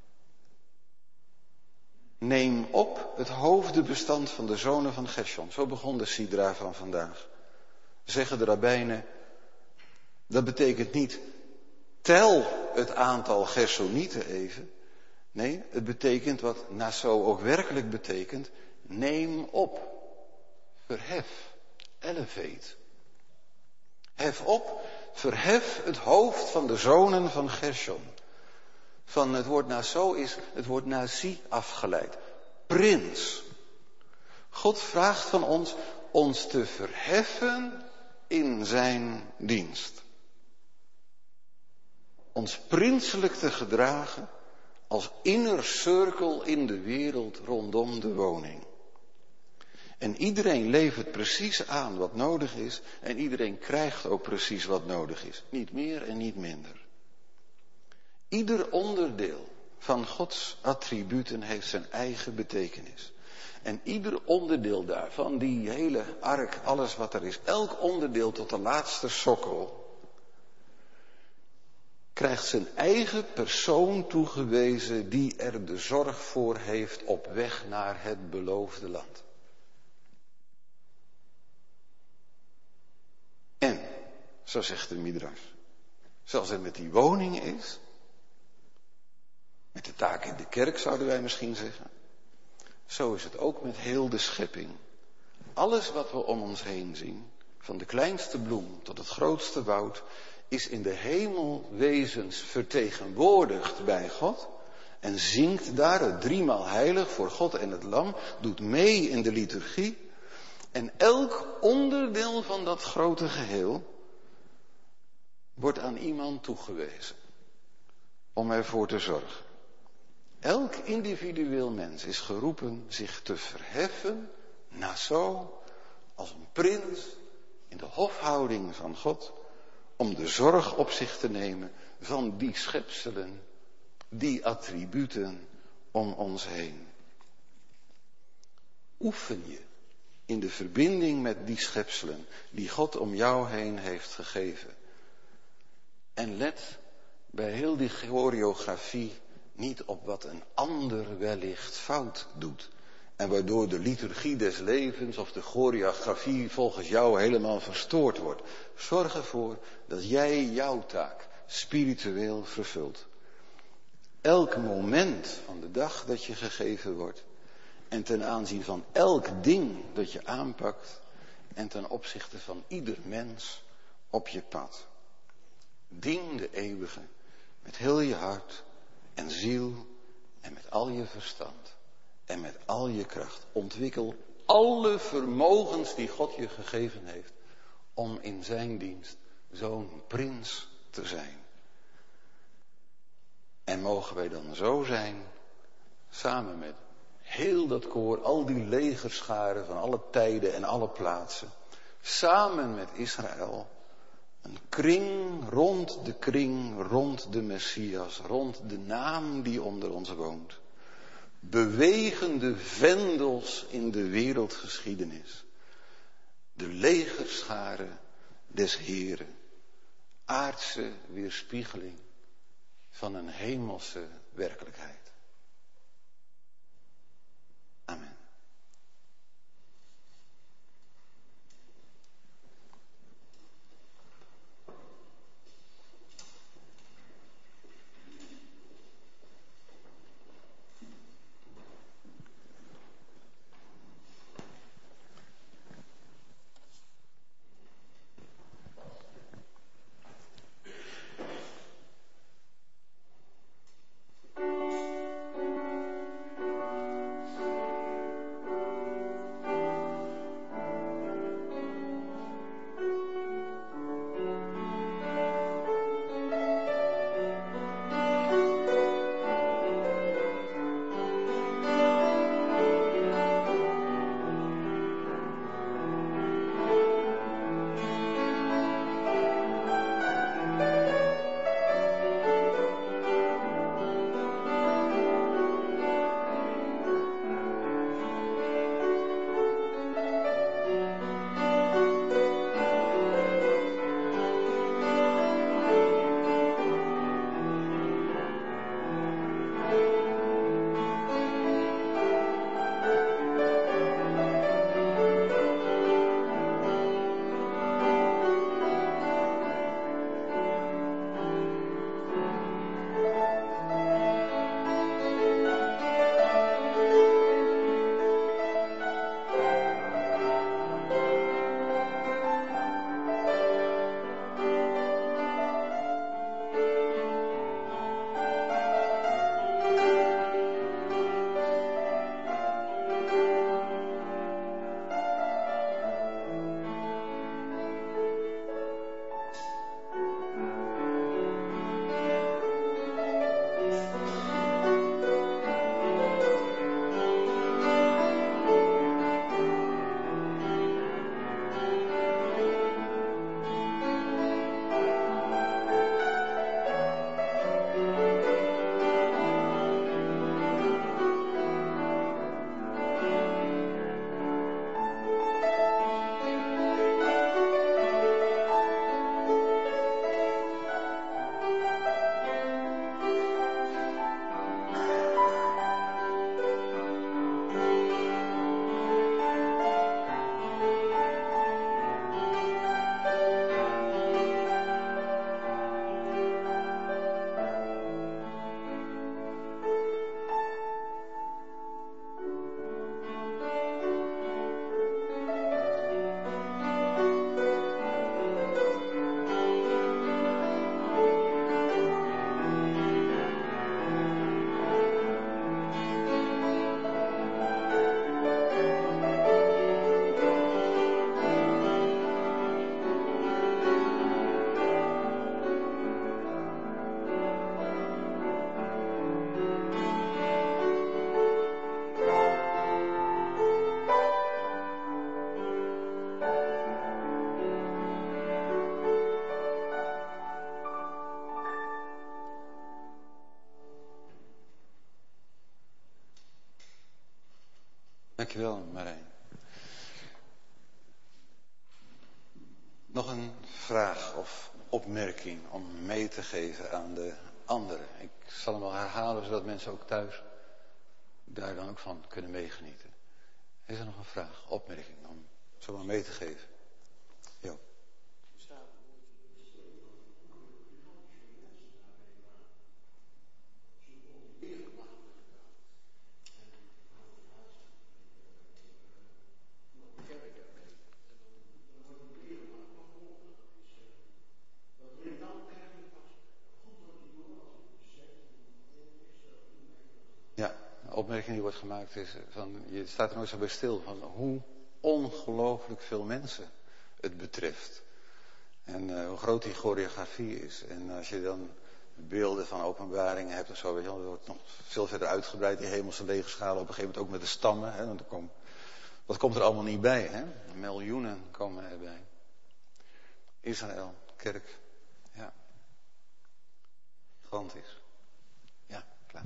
Neem op het hoofdenbestand van de zonen van Gershon. Zo begon de Sidra van vandaag. Zeggen de rabbijnen, dat betekent niet tel het aantal Gershonieten even. Nee, het betekent wat Naso ook werkelijk betekent. Neem op. Verhef. Elevate. Hef op. Verhef het hoofd van de zonen van Gershon. Van het woord Naso is het woord Nasi afgeleid. Prins. God vraagt van ons ons te verheffen in zijn dienst. Ons prinselijk te gedragen als inner circle in de wereld rondom de woning. En iedereen levert precies aan wat nodig is en iedereen krijgt ook precies wat nodig is. Niet meer en niet minder. Ieder onderdeel van Gods attributen heeft zijn eigen betekenis. En ieder onderdeel daarvan, die hele ark, alles wat er is, elk onderdeel tot de laatste sokkel, krijgt zijn eigen persoon toegewezen die er de zorg voor heeft op weg naar het beloofde land. En, zo zegt de Midrash, zoals het met die woning is, met de taak in de kerk zouden wij misschien zeggen, zo is het ook met heel de schepping. Alles wat we om ons heen zien, van de kleinste bloem tot het grootste woud, is in de hemelwezens vertegenwoordigd bij God en zingt daar het driemaal heilig voor God en het Lam, doet mee in de liturgie. En elk onderdeel van dat grote geheel wordt aan iemand toegewezen om ervoor te zorgen. Elk individueel mens is geroepen zich te verheffen, naso, als een prins in de hofhouding van God, om de zorg op zich te nemen van die schepselen, die attributen om ons heen. Oefen je in de verbinding met die schepselen die God om jou heen heeft gegeven. En let bij heel die choreografie niet op wat een ander wellicht fout doet. En waardoor de liturgie des levens of de choreografie volgens jou helemaal verstoord wordt. Zorg ervoor dat jij jouw taak spiritueel vervult. Elk moment van de dag dat je gegeven wordt. En ten aanzien van elk ding dat je aanpakt. En ten opzichte van ieder mens op je pad. Dien de eeuwige met heel je hart en ziel en met al je verstand en met al je kracht. Ontwikkel alle vermogens die God je gegeven heeft om in zijn dienst zo'n prins te zijn. En mogen wij dan zo zijn, samen met heel dat koor, al die legerscharen van alle tijden en alle plaatsen, samen met Israël, een kring rond de kring, rond de Messias, rond de naam die onder ons woont. Bewegende vendels in de wereldgeschiedenis. De legerscharen des Heren. Aardse weerspiegeling van een hemelse werkelijkheid. Amen. Dankjewel, Marijn. Nog een vraag of opmerking om mee te geven aan de anderen. Ik zal hem wel herhalen, zodat mensen ook thuis daar dan ook van kunnen meegenieten. Is er nog een vraag, opmerking om zomaar mee te geven? Jo. Ja, een opmerking die wordt gemaakt is van, je staat er nooit zo bij stil van hoe ongelooflijk veel mensen het betreft. En uh, hoe groot die choreografie is. En als je dan beelden van openbaringen hebt of zo, weet je wel, dat wordt nog veel verder uitgebreid, die hemelse legerschalen, op een gegeven moment ook met de stammen. Hè, want er komt, wat komt er allemaal niet bij, hè? Miljoenen komen erbij. Israël, kerk, ja. Gigantisch. Ja, klaar.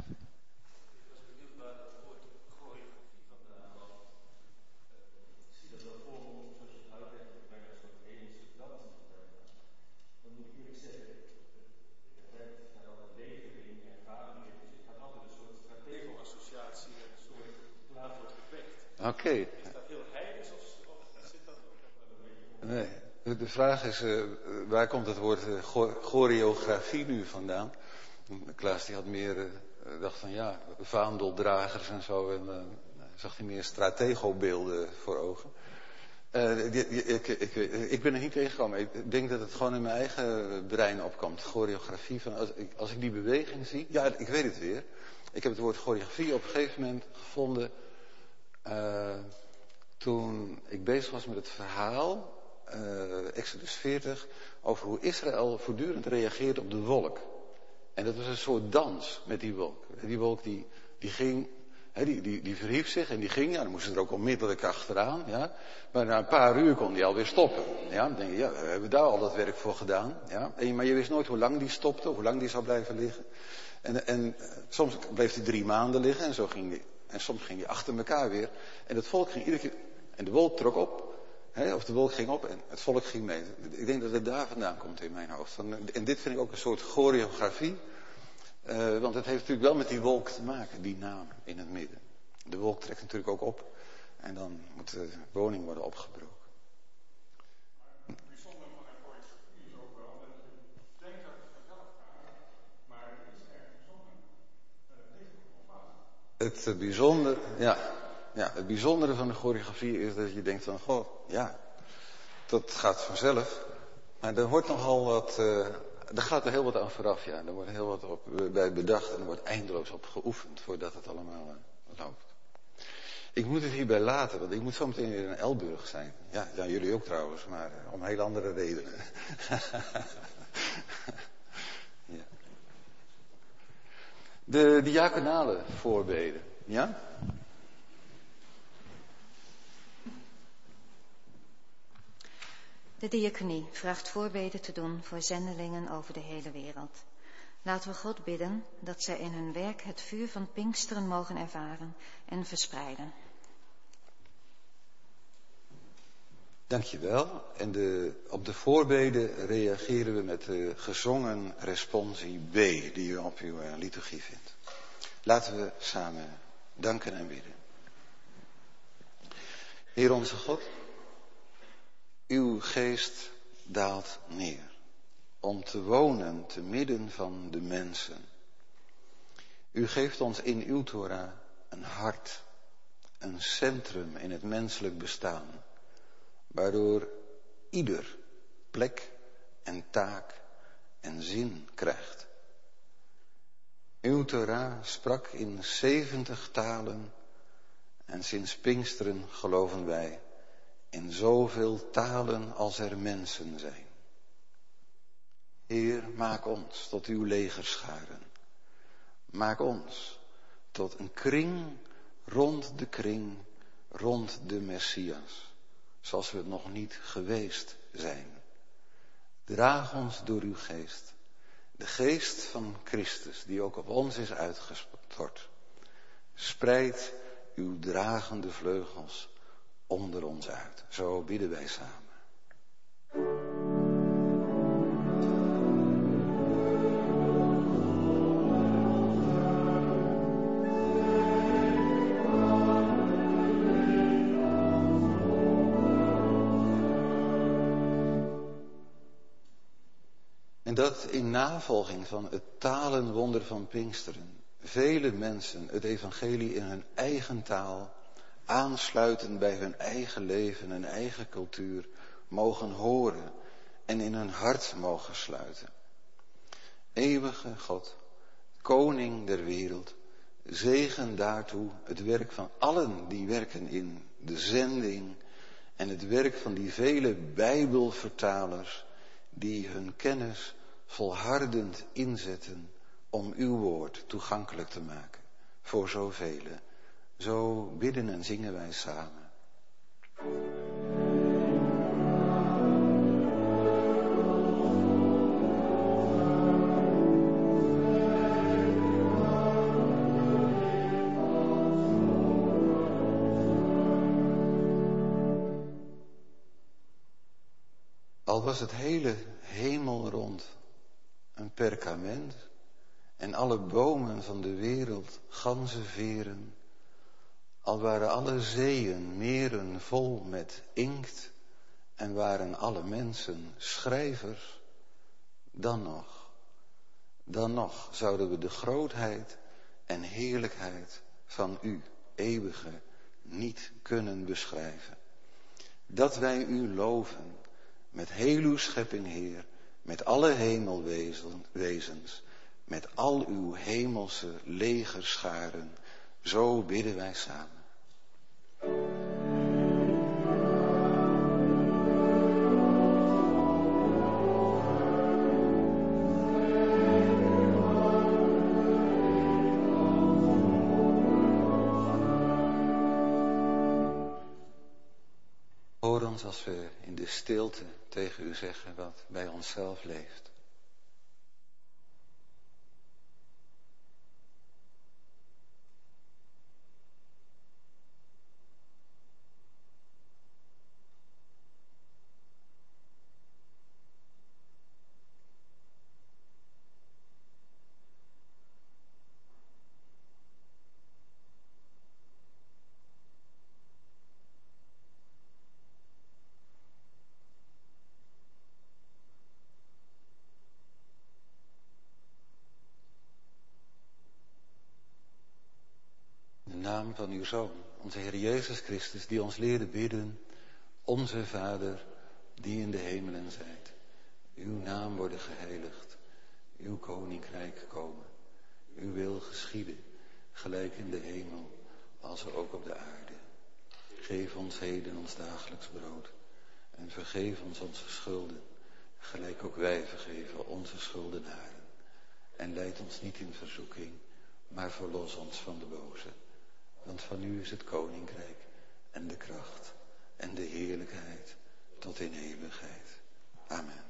Oké. Okay. Is dat heel heidens of, of zit dat ook nog wel een beetje? Nee, de vraag is, uh, waar komt het woord uh, choreografie nu vandaan? Klaas die had meer, uh, dacht van ja, vaandeldragers en zo. En uh, zag hij meer strategobeelden voor ogen. Uh, die, die, ik, ik, ik ben er niet tegengekomen. Ik denk dat het gewoon in mijn eigen brein opkomt. Choreografie, van, als, ik, als ik die beweging zie. Ja, ik weet het weer. Ik heb het woord choreografie op een gegeven moment gevonden. Uh, toen ik bezig was met het verhaal, uh, Exodus veertig, over hoe Israël voortdurend reageerde op de wolk. En dat was een soort dans met die wolk. Die wolk die, die ging, hè, die, die, die verhief zich en die ging, ja, dan moesten er ook onmiddellijk achteraan. Ja. Maar na een paar uur kon die alweer stoppen. Ja, dan denk je, ja, we hebben daar al dat werk voor gedaan. Ja. En, maar je wist nooit hoe lang die stopte, hoe lang die zou blijven liggen. En, en soms bleef die drie maanden liggen en zo ging die. En soms ging die achter elkaar weer. En het volk ging iedere keer. En de wolk trok op. Hè, of de wolk ging op en het volk ging mee. Ik denk dat het daar vandaan komt in mijn hoofd. En dit vind ik ook een soort choreografie. Uh, want het heeft natuurlijk wel met die wolk te maken. Die naam in het midden. De wolk trekt natuurlijk ook op. En dan moet de woning worden opgebroken. Maar het bijzondere van een choreografie is ook wel dat je denkt dat het vanzelf gaat. Maar het is erg gezongen. Het uh, bijzondere, ja, ja, het bijzondere van de choreografie is dat je denkt van, goh, ja, dat gaat vanzelf. Maar er wordt nogal wat, uh, er gaat er heel wat aan vooraf, ja. Er wordt heel wat op, bij bedacht en er wordt eindeloos op geoefend voordat het allemaal uh, loopt. Ik moet het hierbij laten, want ik moet zo meteen weer in Elburg zijn. Ja, ja jullie ook trouwens, maar uh, om heel andere redenen. Ja. De diaconale voorbeden, ja? De diaconie vraagt voorbeden te doen voor zendelingen over de hele wereld. Laten we God bidden dat zij in hun werk het vuur van Pinksteren mogen ervaren en verspreiden. Dankjewel. En de, op de voorbeden reageren we met de gezongen responsie B, die u op uw uh, liturgie vindt. Laten we samen danken en bidden. Heer onze God, uw geest daalt neer om te wonen te midden van de mensen. U geeft ons in uw Torah een hart, een centrum in het menselijk bestaan, waardoor ieder plek en taak en zin krijgt. Uw Torah sprak in zeventig talen en sinds Pinksteren geloven wij in zoveel talen als er mensen zijn. Heer, maak ons tot uw legerscharen. Maak ons tot een kring rond de kring, rond de Messias, zoals we het nog niet geweest zijn. Draag ons door uw geest, de geest van Christus, die ook op ons is uitgestort. Spreid uw dragende vleugels onder ons uit. Zo bidden wij samen. En dat in navolging van het talenwonder van Pinksteren vele mensen het evangelie in hun eigen taal aansluiten bij hun eigen leven en eigen cultuur mogen horen en in hun hart mogen sluiten. Eeuwige God, koning der wereld, zegen daartoe het werk van allen die werken in de zending en het werk van die vele Bijbelvertalers die hun kennis volhardend inzetten om uw woord toegankelijk te maken voor zoveel. Zo bidden en zingen wij samen. Al was het hele hemelrond een perkament en alle bomen van de wereld ganzenveren, al waren alle zeeën, meren vol met inkt en waren alle mensen schrijvers, dan nog, dan nog zouden we de grootheid en heerlijkheid van u, eeuwige, niet kunnen beschrijven. Dat wij u loven met heel uw schepping, Heer, met alle hemelwezens, met al uw hemelse legerscharen, zo bidden wij samen. Hoor ons als we in de stilte tegen u zeggen wat bij onszelf leeft. In de naam van uw Zoon, onze Heer Jezus Christus, die ons leerde bidden, onze Vader, die in de hemelen zijt. Uw naam worden geheiligd, uw koninkrijk komen, uw wil geschieden, gelijk in de hemel, als ook op de aarde. Geef ons heden ons dagelijks brood en vergeef ons onze schulden, gelijk ook wij vergeven onze schuldenaren. En leid ons niet in verzoeking, maar verlos ons van de boze. Want van u is het koninkrijk en de kracht en de heerlijkheid tot in eeuwigheid. Amen.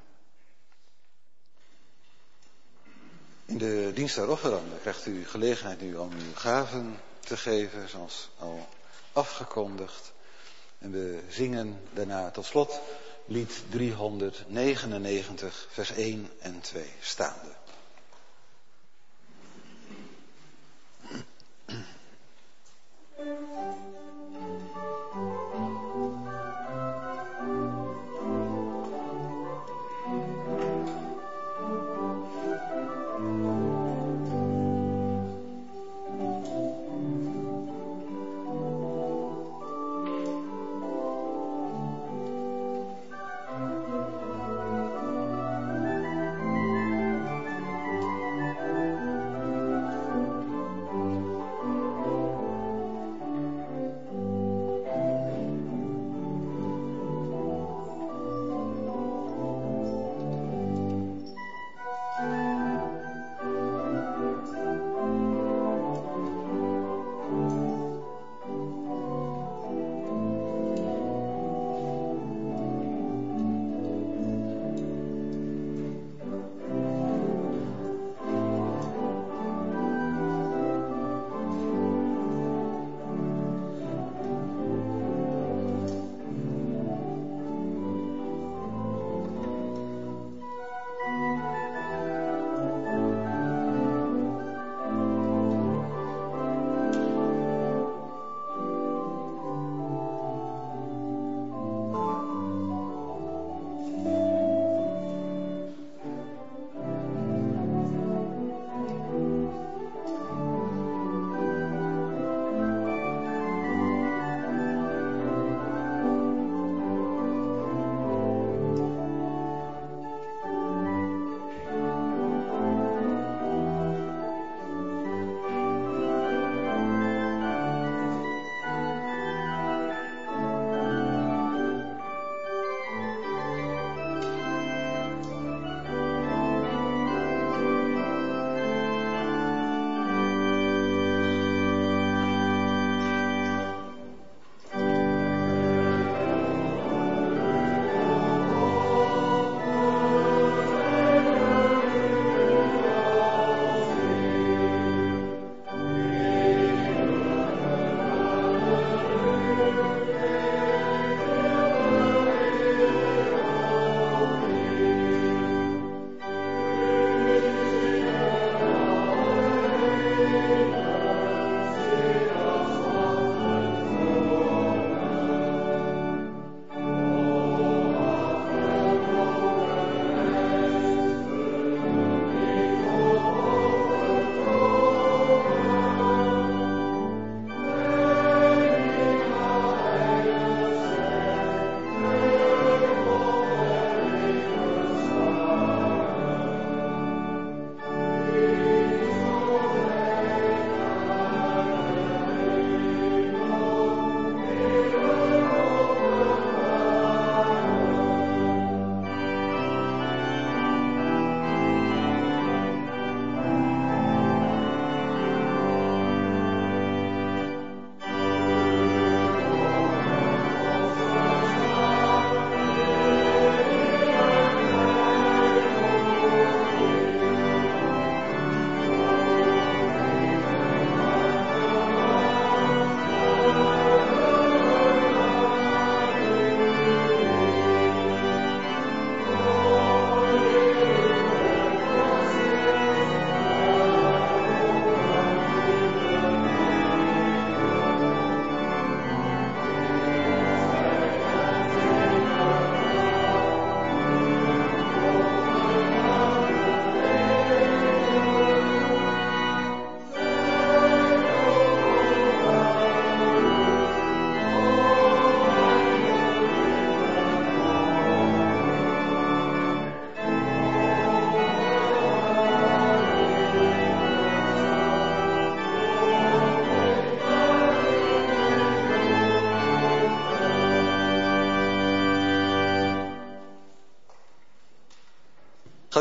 In de dienst der offeranden krijgt u gelegenheid nu om uw gaven te geven, zoals al afgekondigd. En we zingen daarna tot slot lied driehonderdnegenennegentig, vers één en twee, staande.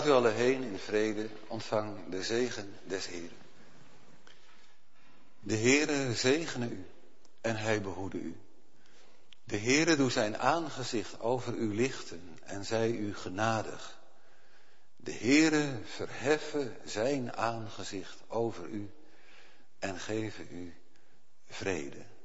u allen heen in vrede, ontvang de zegen des Heeren. De Heere zegene u en hij behoede u. De Heere doe zijn aangezicht over u lichten en zij u genadig. De Heere verheffe zijn aangezicht over u en geven u vrede.